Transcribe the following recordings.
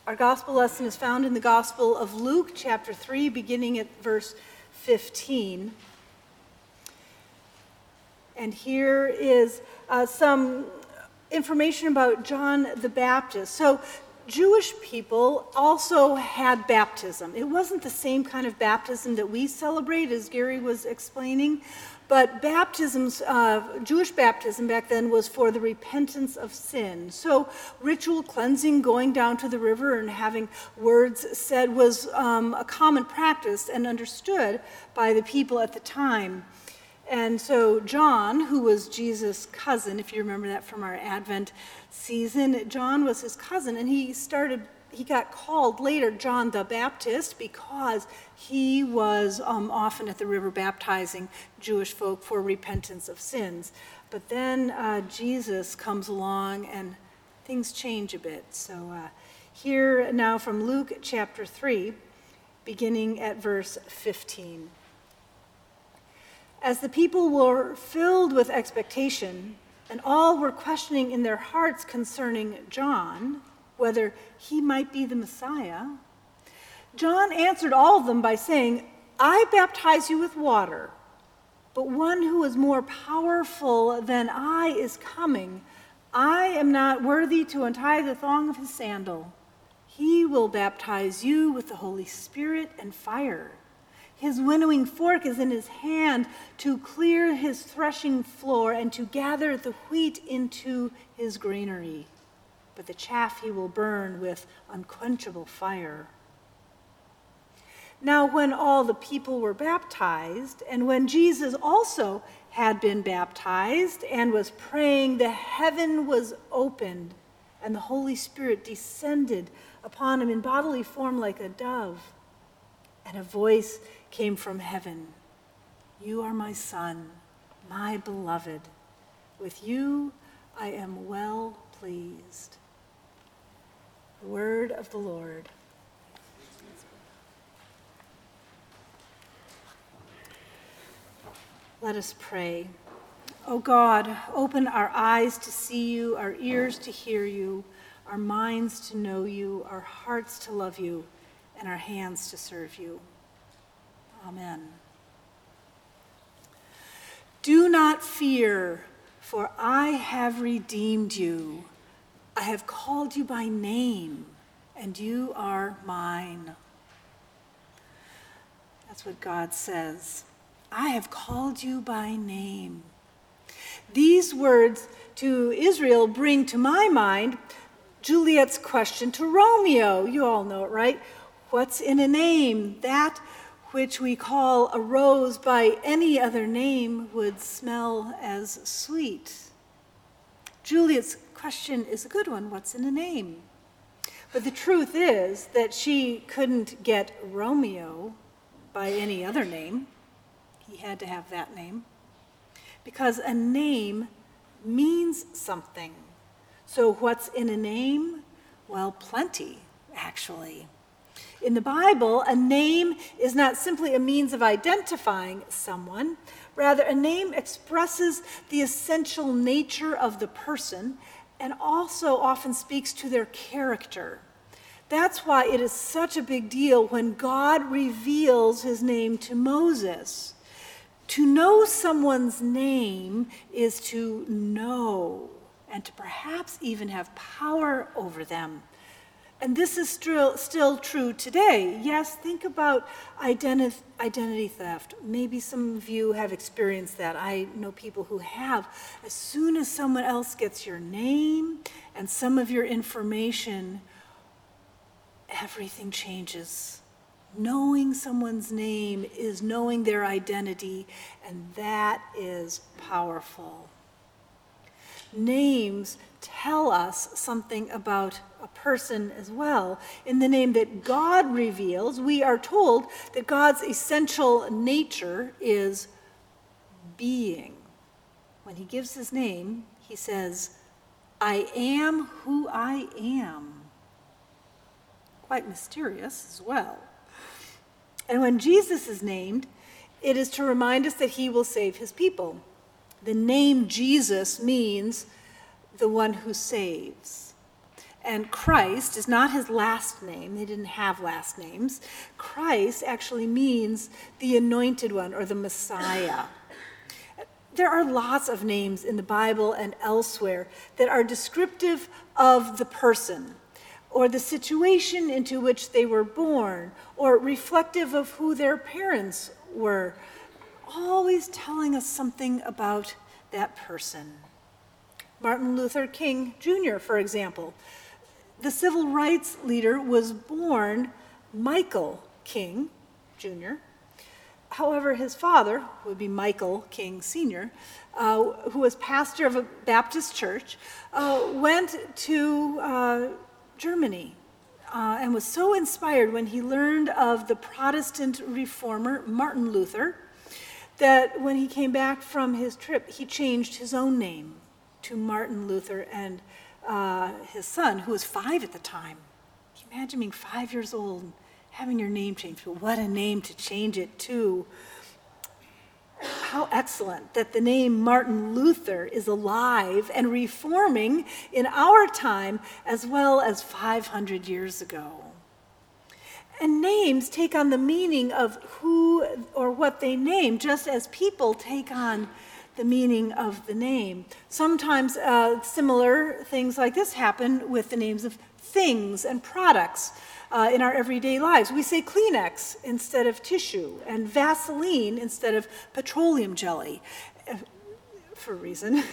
Our gospel lesson is found in the Gospel of Luke, chapter 3, beginning at verse 15. And here is some information about John the Baptist. So, Jewish people also had baptism. It wasn't the same kind of baptism that we celebrate, as Gary was explaining, but Jewish baptism back then was for the repentance of sin. So ritual cleansing, going down to the river and having words said was a common practice and understood by the people at the time. And so John, who was Jesus' cousin, if you remember that from our Advent season, John was his cousin, and he got called later John the Baptist because he was often at the river baptizing Jewish folk for repentance of sins. But then Jesus comes along and things change a bit. So here now from Luke chapter 3, beginning at verse 15. As the people were filled with expectation, and all were questioning in their hearts concerning John, whether he might be the Messiah, John answered all of them by saying, I baptize you with water, but one who is more powerful than I is coming. I am not worthy to untie the thong of his sandal. He will baptize you with the Holy Spirit and fire. His winnowing fork is in his hand to clear his threshing floor and to gather the wheat into his granary. But the chaff he will burn with unquenchable fire. Now when all the people were baptized, and when Jesus also had been baptized and was praying, the heaven was opened, and the Holy Spirit descended upon him in bodily form like a dove. And a voice came from heaven, You are my Son, my beloved. With you I am well pleased. The word of the Lord. Let us pray. O God, open our eyes to see you, our ears to hear you, our minds to know you, our hearts to love you, and our hands to serve you. Amen. Do not fear, for I have redeemed you. I have called you by name, and you are mine. That's what God says. I have called you by name. These words to Israel bring to my mind Juliet's question to Romeo. You all know it, right? What's in a name? That which we call a rose by any other name would smell as sweet. Juliet's question is a good one. What's in a name? But the truth is that she couldn't get Romeo by any other name. He had to have that name. Because a name means something. So what's in a name? Well, plenty, actually. In the Bible, a name is not simply a means of identifying someone. Rather, a name expresses the essential nature of the person and also often speaks to their character. That's why it is such a big deal when God reveals his name to Moses. To know someone's name is to know and to perhaps even have power over them. And this is still true today. Yes, think about identity theft. Maybe some of you have experienced that. I know people who have. As soon as someone else gets your name and some of your information, everything changes. Knowing someone's name is knowing their identity, and that is powerful. Names tell us something about a person as well. In the name that God reveals, we are told that God's essential nature is being. When he gives his name, he says, I am who I am. Quite mysterious as well. And when Jesus is named, it is to remind us that he will save his people. The name Jesus means the one who saves. And Christ is not his last name. They didn't have last names. Christ actually means the anointed one or the Messiah. There are lots of names in the Bible and elsewhere that are descriptive of the person or the situation into which they were born or reflective of who their parents were, always telling us something about that person. Martin Luther King Jr., for example, the civil rights leader, was born Michael King Jr. However, his father, who would be Michael King Sr., who was pastor of a Baptist church, went to Germany and was so inspired when he learned of the Protestant reformer Martin Luther that when he came back from his trip, he changed his own name to Martin Luther, and his son, who was 5 at the time. Can you imagine being 5 years old and having your name changed? But what a name to change it to. How excellent that the name Martin Luther is alive and reforming in our time as well as 500 years ago. And names take on the meaning of who or what they name, just as people take on the meaning of the name. Sometimes similar things like this happen with the names of things and products in our everyday lives. We say Kleenex instead of tissue, and Vaseline instead of petroleum jelly, for a reason.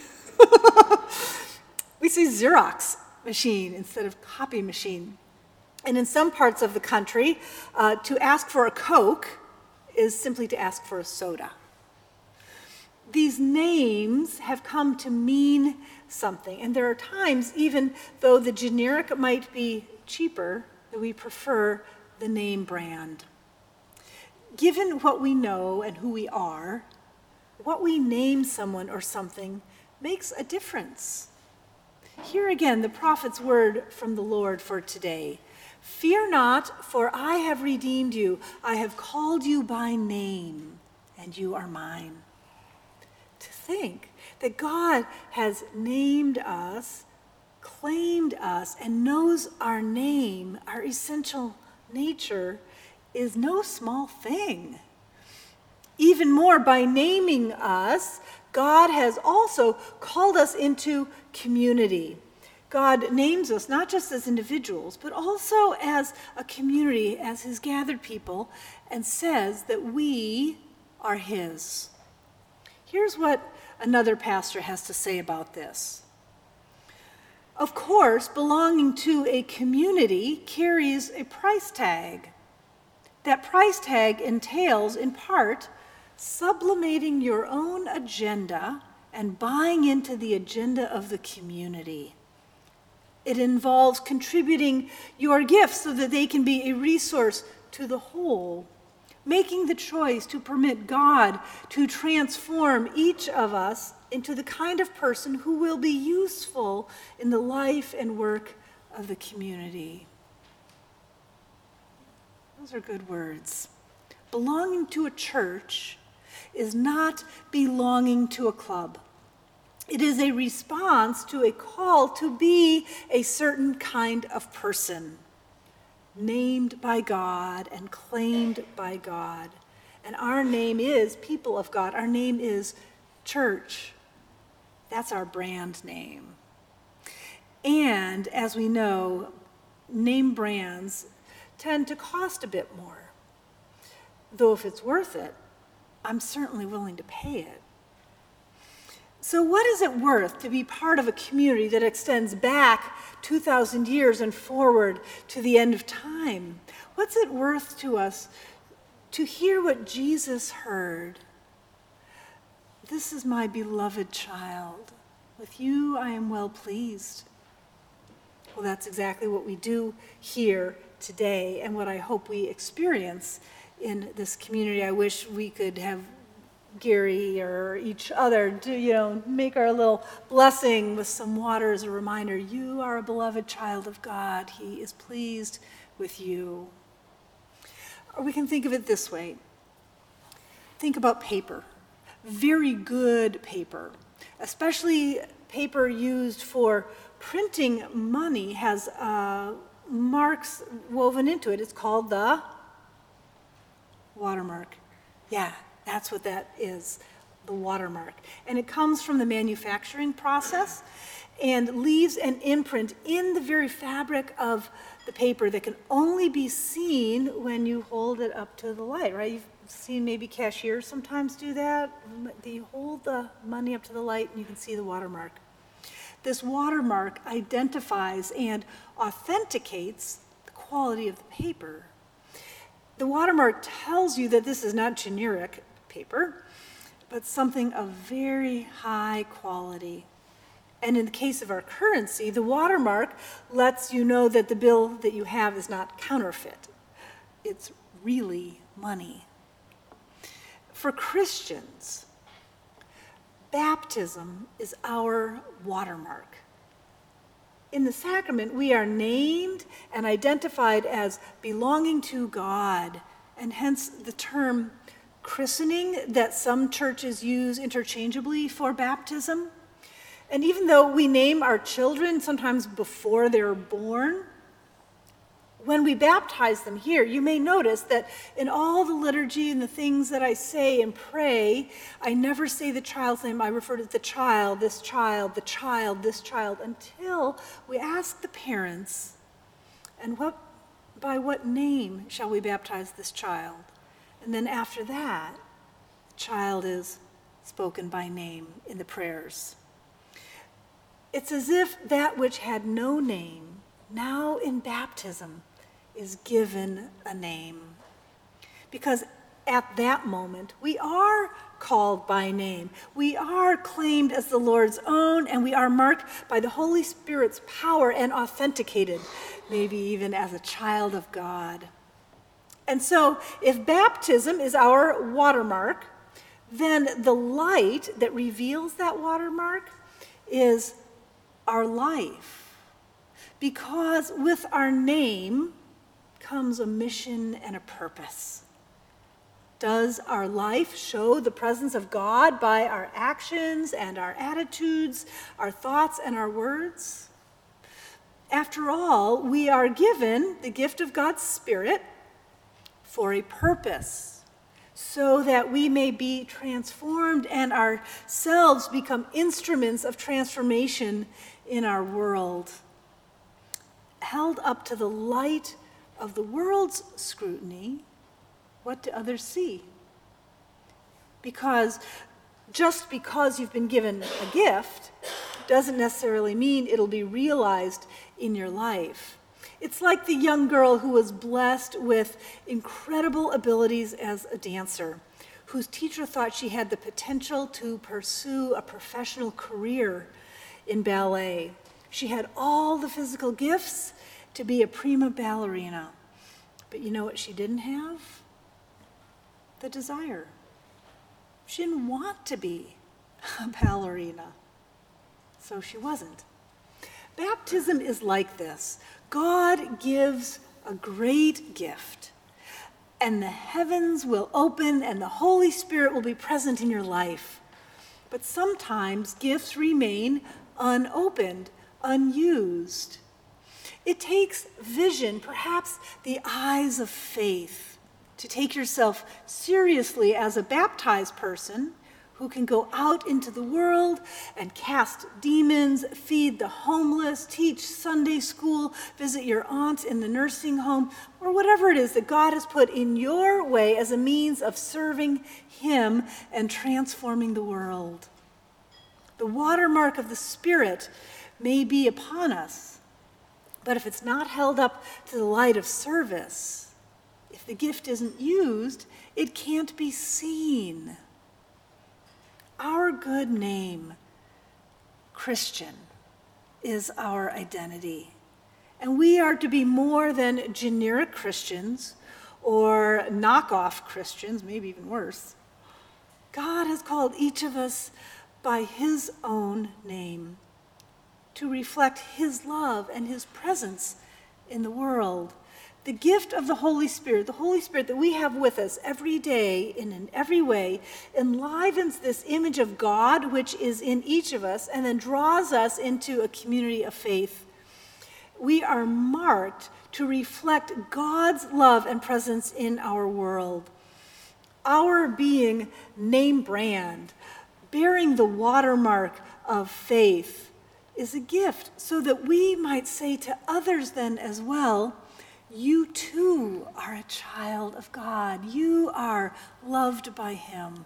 We say Xerox machine instead of copy machine. And in some parts of the country, to ask for a Coke is simply to ask for a soda. These names have come to mean something, and there are times, even though the generic might be cheaper, that we prefer the name brand. Given what we know and who we are, what we name someone or something makes a difference. Here again, the prophet's word from the Lord for today. Fear not, for I have redeemed you. I have called you by name, and you are mine. To think that God has named us, claimed us, and knows our name, our essential nature, is no small thing. Even more, by naming us, God has also called us into community. God names us not just as individuals, but also as a community, as his gathered people, and says that we are his. Here's what another pastor has to say about this. Of course, belonging to a community carries a price tag. That price tag entails, in part, sublimating your own agenda and buying into the agenda of the community. It involves contributing your gifts so that they can be a resource to the whole, making the choice to permit God to transform each of us into the kind of person who will be useful in the life and work of the community. Those are good words. Belonging to a church is not belonging to a club. It is a response to a call to be a certain kind of person, named by God and claimed by God. And our name is people of God. Our name is church. That's our brand name. And as we know, name brands tend to cost a bit more. Though if it's worth it, I'm certainly willing to pay it. So what is it worth to be part of a community that extends back 2,000 years and forward to the end of time? What's it worth to us to hear what Jesus heard? This is my beloved child. With you I am well pleased. Well, that's exactly what we do here today and what I hope we experience in this community. I wish we could have Gary or each other do, make our little blessing with some water as a reminder. You are a beloved child of God. He is pleased with you. Or we can think of it this way. Think about paper. Very good paper, especially paper used for printing money has marks woven into it. It's called the watermark. Yeah, that's what that is, the watermark. And it comes from the manufacturing process and leaves an imprint in the very fabric of the paper that can only be seen when you hold it up to the light, right? You've seen maybe cashiers sometimes do that. They hold the money up to the light and you can see the watermark. This watermark identifies and authenticates the quality of the paper. The watermark tells you that this is not generic paper, but something of very high quality. And in the case of our currency, the watermark lets you know that the bill that you have is not counterfeit. It's really money. For Christians, baptism is our watermark. In the sacrament, we are named and identified as belonging to God, and hence the term christening that some churches use interchangeably for baptism. And even though we name our children sometimes before they're born, when we baptize them here, you may notice that in all the liturgy and the things that I say and pray, I never say the child's name. I refer to the child, this child, the child, this child, until we ask the parents, and by what name shall we baptize this child? And then after that, the child is spoken by name in the prayers. It's as if that which had no name, now in baptism, is given a name. Because at that moment, we are called by name. We are claimed as the Lord's own, and we are marked by the Holy Spirit's power and authenticated, maybe even as a child of God. And so, if baptism is our watermark, then the light that reveals that watermark is our life. Because with our name comes a mission and a purpose. Does our life show the presence of God by our actions and our attitudes, our thoughts and our words? After all, we are given the gift of God's Spirit for a purpose, so that we may be transformed and ourselves become instruments of transformation in our world. Held up to the light of the world's scrutiny, what do others see? Because just because you've been given a gift doesn't necessarily mean it'll be realized in your life. It's like the young girl who was blessed with incredible abilities as a dancer, whose teacher thought she had the potential to pursue a professional career in ballet. She had all the physical gifts to be a prima ballerina. But you know what she didn't have? The desire. She didn't want to be a ballerina, so she wasn't. Baptism is like this. God gives a great gift, and the heavens will open and the Holy Spirit will be present in your life. But sometimes gifts remain unopened, unused. It takes vision, perhaps the eyes of faith, to take yourself seriously as a baptized person who can go out into the world and cast demons, feed the homeless, teach Sunday school, visit your aunt in the nursing home, or whatever it is that God has put in your way as a means of serving Him and transforming the world. The watermark of the Spirit may be upon us, but if it's not held up to the light of service, if the gift isn't used, it can't be seen. Our good name, Christian, is our identity. And we are to be more than generic Christians or knockoff Christians, maybe even worse. God has called each of us by His own name to reflect His love and His presence in the world. The gift of the Holy Spirit that we have with us every day and in every way, enlivens this image of God which is in each of us and then draws us into a community of faith. We are marked to reflect God's love and presence in our world. Our being name brand, bearing the watermark of faith, is a gift so that we might say to others then as well, you too are a child of God. You are loved by him.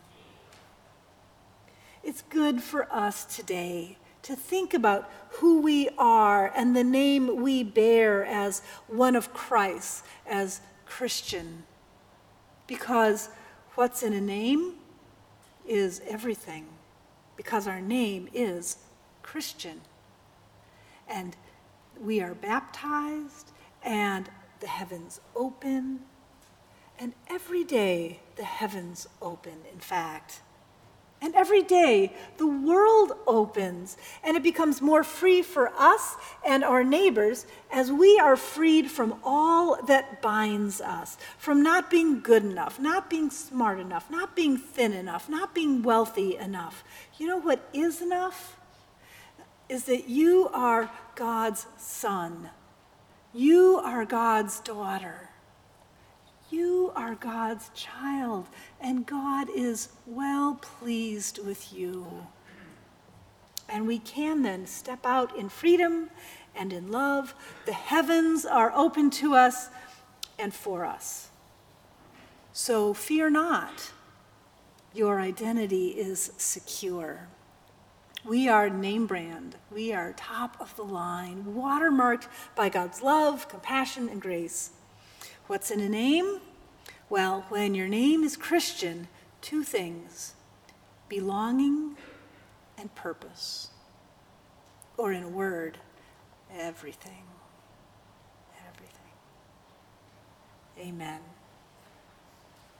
It's good for us today to think about who we are and the name we bear as one of Christ, as Christian. Because what's in a name is everything. Because our name is Christian. And we are baptized, and the heavens open. And every day the heavens open, in fact. And every day the world opens, and it becomes more free for us and our neighbors as we are freed from all that binds us, from not being good enough, not being smart enough, not being thin enough, not being wealthy enough. You know what is enough? Is that you are God's son. You are God's daughter. You are God's child, and God is well pleased with you. And we can then step out in freedom and in love. The heavens are open to us and for us. So fear not. Your identity is secure. We are name brand. We are top of the line, watermarked by God's love, compassion, and grace. What's in a name? Well, when your name is Christian, two things: belonging and purpose. Or in a word, everything. Everything. Amen.